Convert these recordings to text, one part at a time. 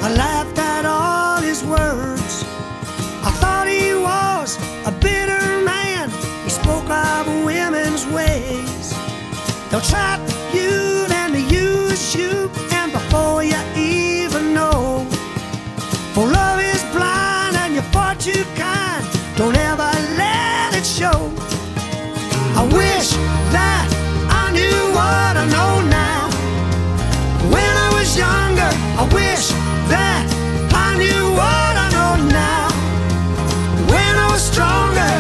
I laughed at all his words. I thought he was a bitter man. He spoke of women's ways. They'll trap you, then they use you, and before you even know. For love is blind and you're far too kind. Don't ever let it show. I wish that I knew what I know now. When I was younger, I wish that I knew what I know now. When I was stronger.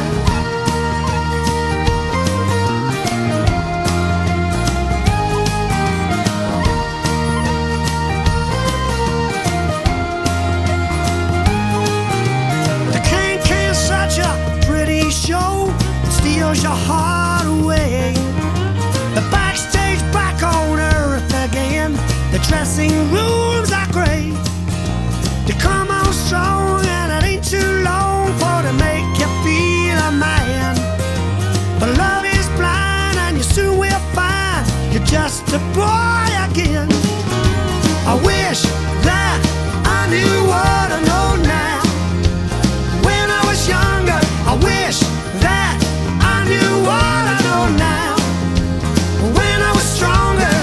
The can such a pretty show, it steals your heart away. The backstage back on earth again. The dressing rooms are great. They come on strong and it ain't too long for to make you feel a man. But love is blind and you soon will find you're just a boy again. I wish that I knew what I know now. When I was younger, I wish that I knew what I know now. When I was stronger.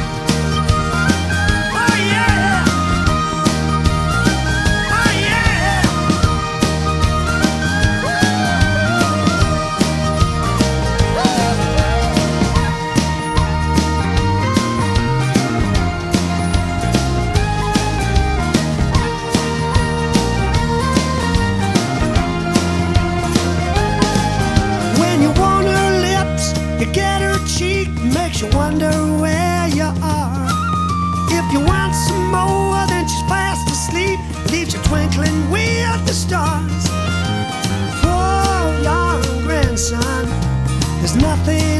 Oh yeah. Oh yeah. When you want her lips, you get her cheek, makes you wonder where you are. If you want some more, then she's fast asleep, leaves you twinkling with the stars. For your grandson, there's nothing